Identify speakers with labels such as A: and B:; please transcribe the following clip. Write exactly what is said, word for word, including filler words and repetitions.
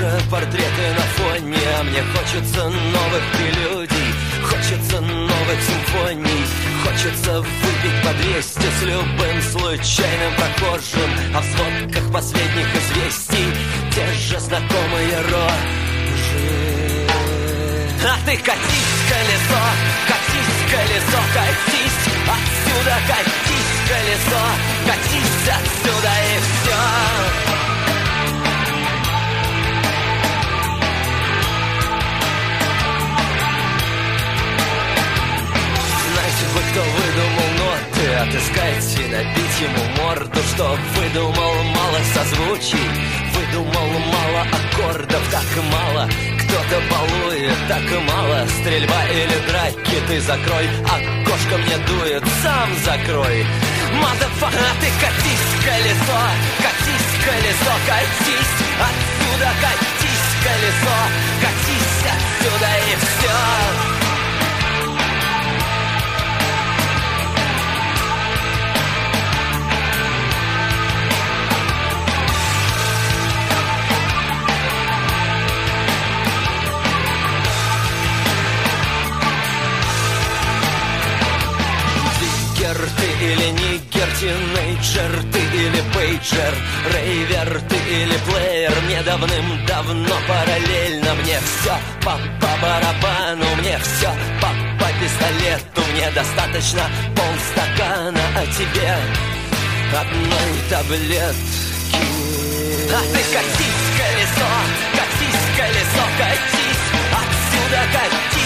A: же портреты на фоне, а мне хочется новых прелюдий, хочется новых симфоний, хочется выпить по двести с любым случайным прохожим, а в сводках последних известий те же знакомые рожи. А ты катись, колесо, катись, колесо, катись отсюда, катись, колесо, катись отсюда и все. Знаете вы, кто выдумал ноты, отыскать и набить ему морду, что выдумал мало созвучий, выдумал мало аккордов, так мало. Кто-то балует, так мало. Стрельба или драки, ты закрой, окошко мне дует, сам закрой. Motherfucker, а ты катись, колесо, катись, колесо, катись отсюда, катись, колесо, катись отсюда и все. Ты или нигер, тинейджер, ты или пейджер, рейвер, ты или плеер, мне давным-давно параллельно, мне все по, по барабану, мне все по, по пистолету, мне достаточно полстакана, а тебе одной таблетки. А ты катись, колесо, катись, колесо, катись отсюда, катись